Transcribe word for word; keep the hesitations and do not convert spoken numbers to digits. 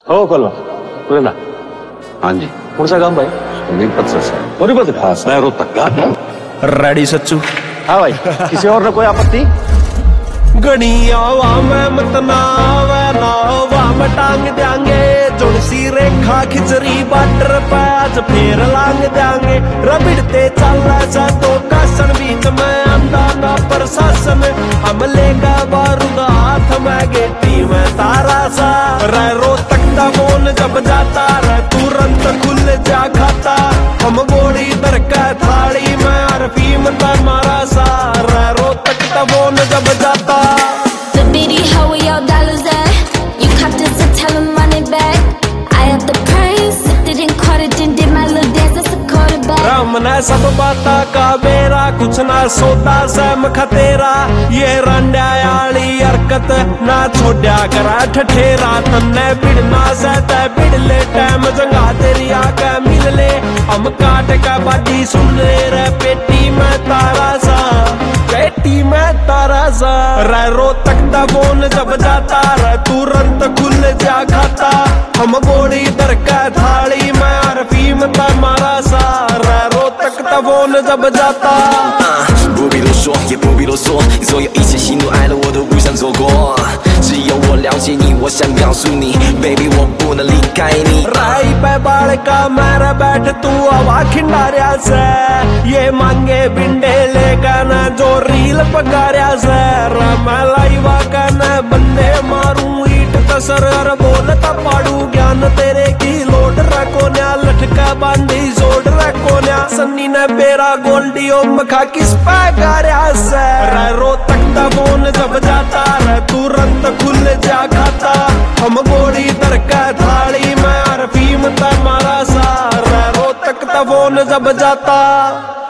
हो कोलवा पुरेंदा हाँ जी कौन सा काम भाई? सोनीपत से सर। सोनीपत हाँ सैरो तक का। रेडी सच्चू? हाँ भाई, किसी और ने कोई आपत्ति? गणिया मैं मत नावे नावा में टांग देंगे जुड़सी रेखा खिचड़ी बाटर पैच फेर लांग देंगे रबिड़ते चल सा तो कासन बीच में अंधा ना प्रशासन हमले का बारूद हाथ में गेटी में तारा सा रो तकता फोन जब जाता रे तुरंत खुल जा खाता हम गोली दर का थाली में अरफीम मारा सा रो तकता फोन जब जाता। The bitty, how where your dollars at? You copped it, so tell him run it back. I have the prince, sipped it and caught it and did my little dance, that's a quarterback. Ram ने सब बाता का बेरा कुछ ना सोता सहम खतेरा ये रंडायाली हरकत ना छोड़ा करा ठठेरा तन्ने बिड़ना सहता बिड़ ले टाइम जंगा तेरी आके मिल ले हम काट का बाजी सुन ले रे पेटी में तारा सा पेटी में तारा सा रे रो तकता फोन जब जाता रे तुरंत खुल जा खाता हम गोली दर का थाली में अरफीम मारा सा रे रो तकता फोन जब जाता। 不必多说，也不必啰嗦，你所有一切喜怒哀乐我都不想错过。只有我了解你，我想告诉你 ，baby 我不能离开你。 राई पे बाल का मेरा बैठ तू हवा खिंडारिया से ये मांगे बिंडे लेगा ना जो रील पकारिया से मैं लाइवा का ना बंदे मारूं ईट कसर और बोलता पाड़ू ज्ञान तेरे की लोड रखो न्या लटका बांधी जोड़ रखो न्या सन्नी ने बेरा गोल्डी ओ मखा किस पे गारिया से रो तकता फोन जब जाता रे तुरंत खुल जा खाता हम गोली दर का थाली में अरफीम मारा सा रो तकता फोन जब जाता।